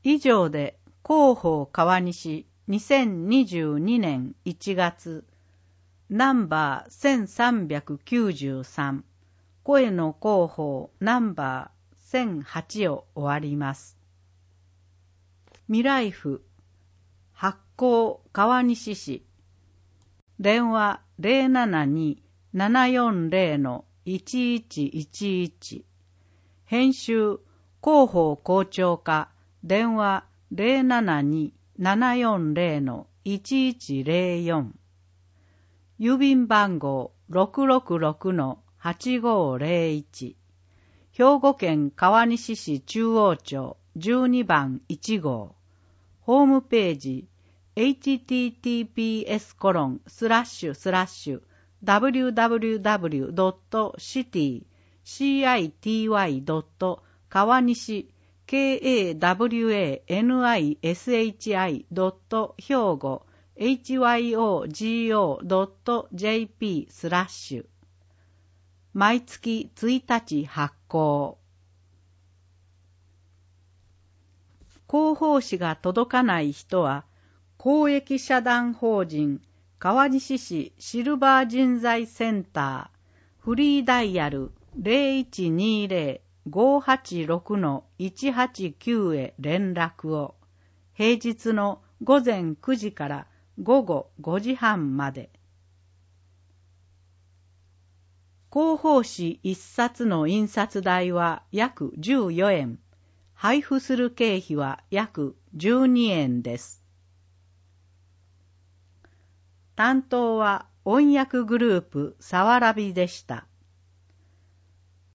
以上で広報川西2022年1月ナンバー1393声の広報ナンバー1008を終わります。未来府発行川西市電話 072-740-1111 編集広報校長課電話 072-740-1104 郵便番号 666-8501 兵庫県川西市中央町12番1号ホームページ https://www.city.kawanisi kawanishi.hyogo hyogo.jp/ 毎月1日発行。広報誌が届かない人は、公益社団法人川西市シルバー人材センターフリーダイヤル 0120-586-189 へ連絡を。平日の午前9時から午後5時半まで。広報誌1冊の印刷代は約14円。配布する経費は約12円です。担当は音訳グループさわらびでした。